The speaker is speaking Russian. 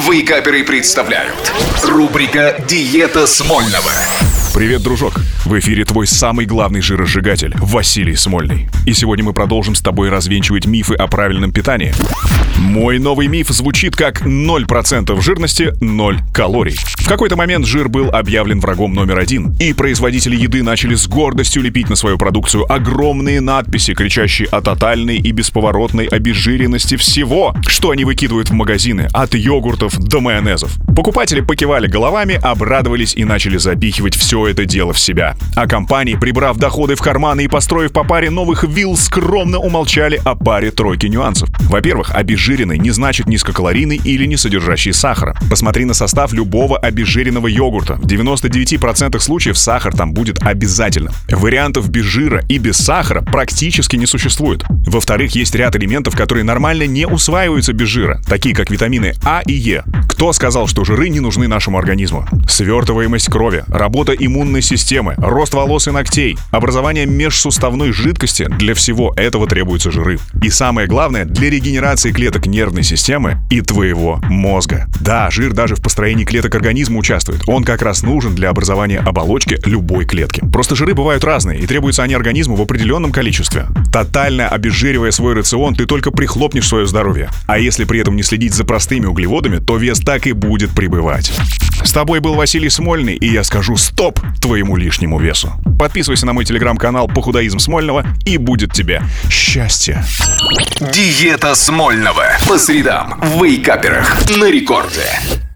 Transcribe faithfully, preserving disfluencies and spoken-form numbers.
Вейкаперы представляют. Рубрика «Диета Смольного». Привет, дружок! В эфире твой самый главный жиросжигатель Василий Смольный. И сегодня мы продолжим с тобой развенчивать мифы о правильном питании. Мой новый миф звучит как ноль процентов жирности, ноль калорий. В какой-то момент жир был объявлен врагом номер один, и производители еды начали с гордостью лепить на свою продукцию огромные надписи, кричащие о тотальной и бесповоротной обезжиренности всего, что они выкидывают в магазины, от йогуртов до майонезов. Покупатели покивали головами, обрадовались и начали запихивать все это дело в себя. А компании, прибрав доходы в карманы и построив по паре новых вилл, скромно умолчали о паре тройки нюансов. Во-первых, обезжиренный не значит низкокалорийный или не содержащий сахара. Посмотри на состав любого обезжиренного йогурта. В девяноста девяти процентах случаев сахар там будет обязательно. Вариантов без жира и без сахара практически не существует. Во-вторых, есть ряд элементов, которые нормально не усваиваются без жира, такие как витамины А и Е. Кто сказал, что жиры не нужны нашему организму? Свертываемость крови, работа иммунной системы, рост волос и ногтей, образование межсуставной жидкости — для всего этого требуются жиры. И самое главное, для регенерации клеток нервной системы и твоего мозга. Да, жир даже в построении клеток организма участвует. Он как раз нужен для образования оболочки любой клетки. Просто жиры бывают разные, и требуются они организму в определенном количестве. Тотально обезжиривая свой рацион, ты только прихлопнешь свое здоровье. А если при этом не следить за простыми углеводами, то вес так и будет прибывать. С тобой был Василий Смольный, и я скажу стоп твоему лишнему весу. Подписывайся на мой телеграм-канал «Похудоизм Смольного», и будет тебе счастье. Диета Смольного. По средам в Вейкаперах на рекорде.